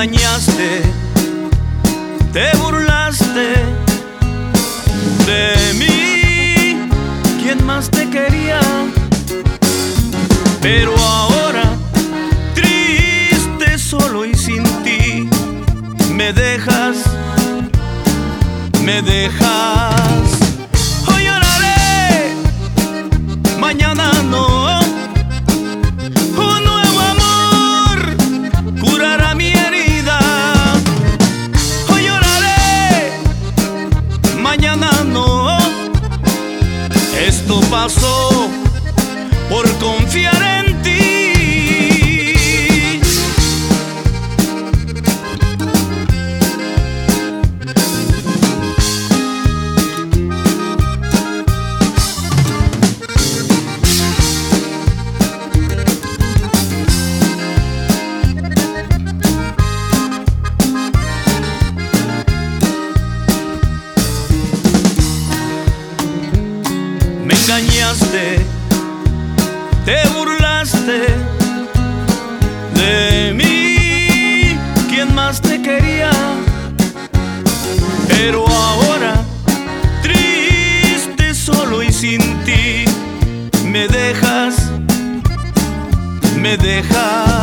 engañaste, te burlaste de mí. ¿Quién más te quería? Pero ahora, triste, solo y sin ti, me dejas. Hoy lloraré, mañana no. Un nuevo amor curará mi herida. Hoy lloraré, mañana no. Esto pasó por confiar en ti. Me engañaste, te burlaste de mí. ¿Quién más te quería? Pero ahora, triste, solo y sin ti, me dejas.